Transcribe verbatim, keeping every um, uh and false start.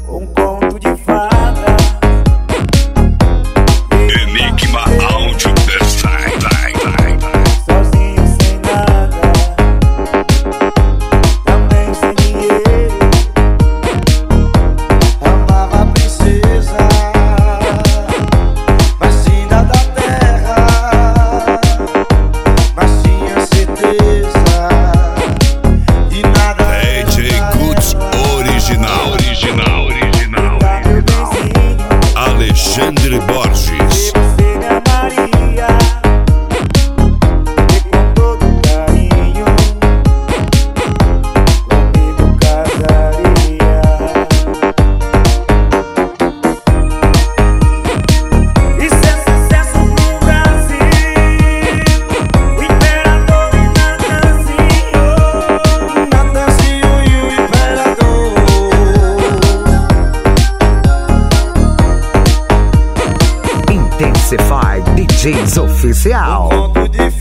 um conto de fada. Enigma Audio Design. Sozinho sem nada, também sem dinheiro. Amava a princesa, mas tinha da terra, mas tinha certeza de nada. D J Goods original, original, original. Alexandre Borges. Você me amaria, e com todo carinho comigo casaria. Isso é sucesso no Brasil. O imperador e Natanzinho, Natanzinho e o imperador. Intensify D Js Oficial. Um conto de